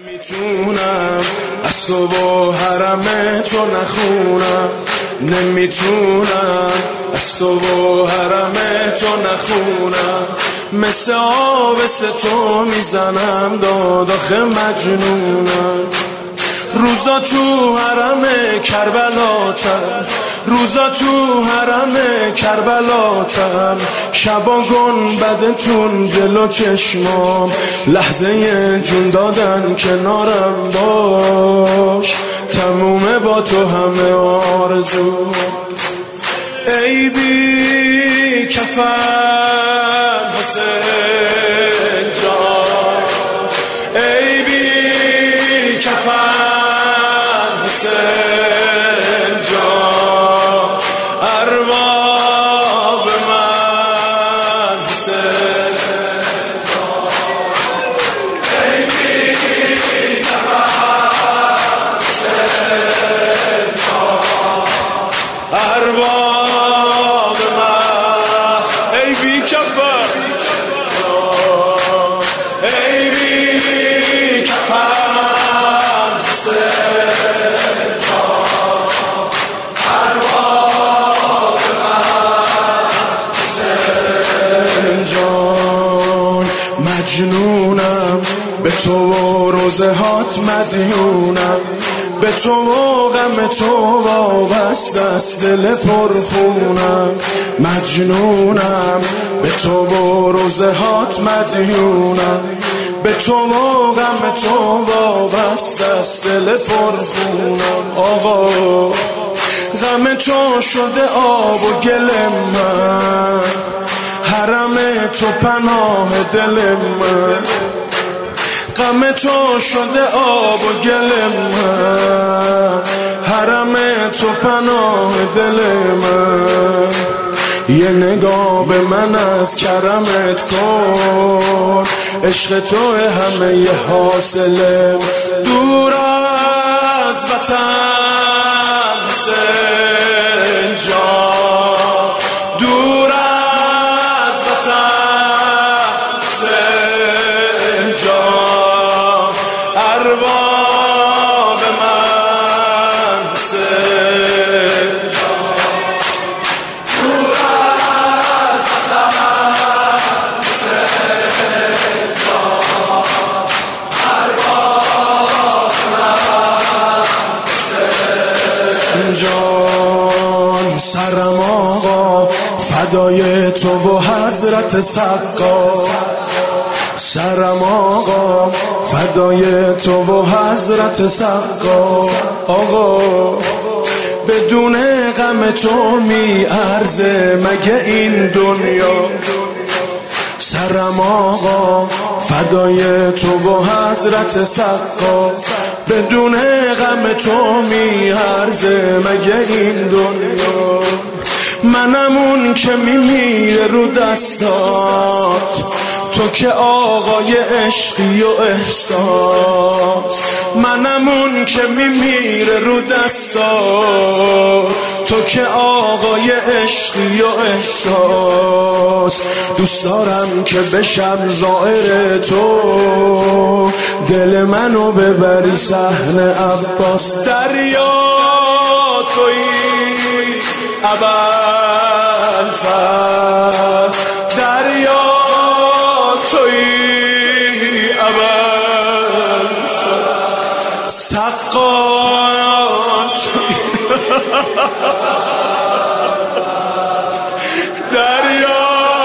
نمیتونم از تو و حرم تو نخونم، نمیتونم از تو و حرم تو نخونم، مثل آبس تو میزنم داد آخه مجنونم. روزا تو حرم کربلاتم، روزا تو حرم کربلاتم، شبا گنبدتون جلو چشمام، لحظه جون دادن کنارم باش، تمومه با تو همه آرزو. ای بی کفن حسین جان، ای بی کفن حسین جان، ارباب من حسین جان، ای بی کفن حسین جان، ارباب من، ای بی کفن جان، ای بی کفن حسین جان، ارباب من حسین جان. مجنونم به تو و روزه هات مدیونم، به تو و غم تو وابسته است دل پرخونم. مجنونم به تو و روزه هات مدیونم، به تو و غم تو وابسته است دل پرخونم. آقا غم تو شده آب و گل من، حرم تو پناه دل من، غم تو شده آب و گل من، حرم تو پناه دل من. یه نگاه به من از کرمت کن، عشق تو همه ی حاصله، دور از وطن حسین جان، دور از وطن حسین جان، ارباب من حسین جان، دور از وطن حسین جان، ارباب من حسین جان. سرم آقا فدای تو و حضرت سقا، سرم آقا فدای تو و حضرت سقا. آقا بدون غم تو می ارزه مگه این دنیا، سرم آقا فدای تو و حضرت سقا، بدون غم تو می ارزه مگه این دنیا. منم اون که میمیره رو دستات، تو که آقای عشقی و احساس، منم اون که میمیره رو دستات، تو که آقای عشقی و احساس. دوست دارم که بشم زائر تو، دل منو ببری صحن عباس. دریا تویی ابوالفضل، دریا تویی ابوالفضل، سقا تویی دریا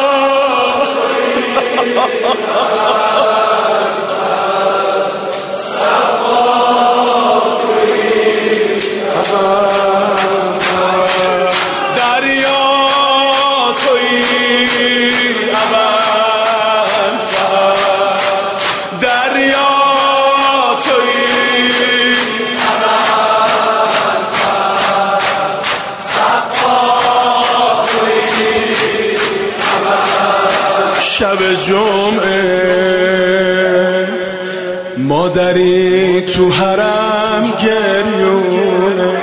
شب جمعه مادری تو حرم گریونه،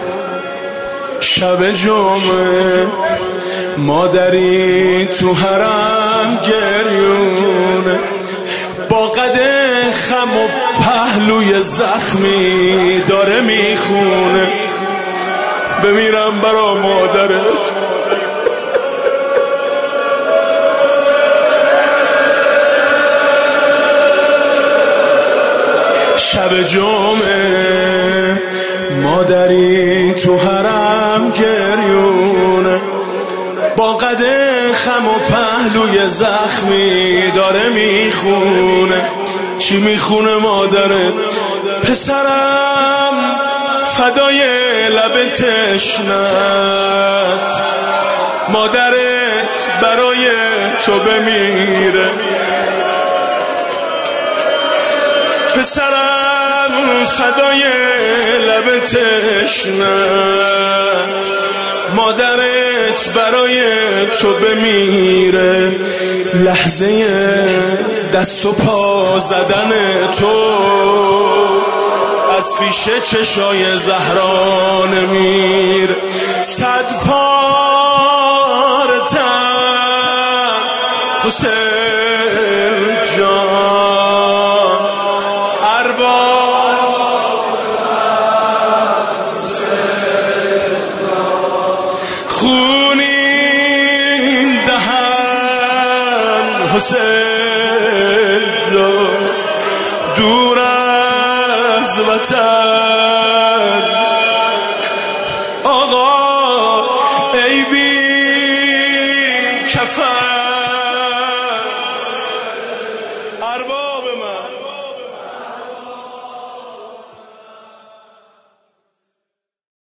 شب جمعه مادری تو حرم گریونه، با قد خم و پهلوی زخمی داره میخونه بمیرم برا مادرت. شب جمعه مادری تو حرم گریونه با قد خم و پهلوی زخمی داره میخونه. چی میخونه مادرت؟ پسرم فدای لب تشنت، مادرت برای تو بمیره. پسرم فدای لب تشنت، مادرت برای تو بمیره. لحظه دست و پا زدن تو از پیش چشای زهرا نمیره. 100 پاره تن حسین جان خونین دهن حسین جان دور از وطن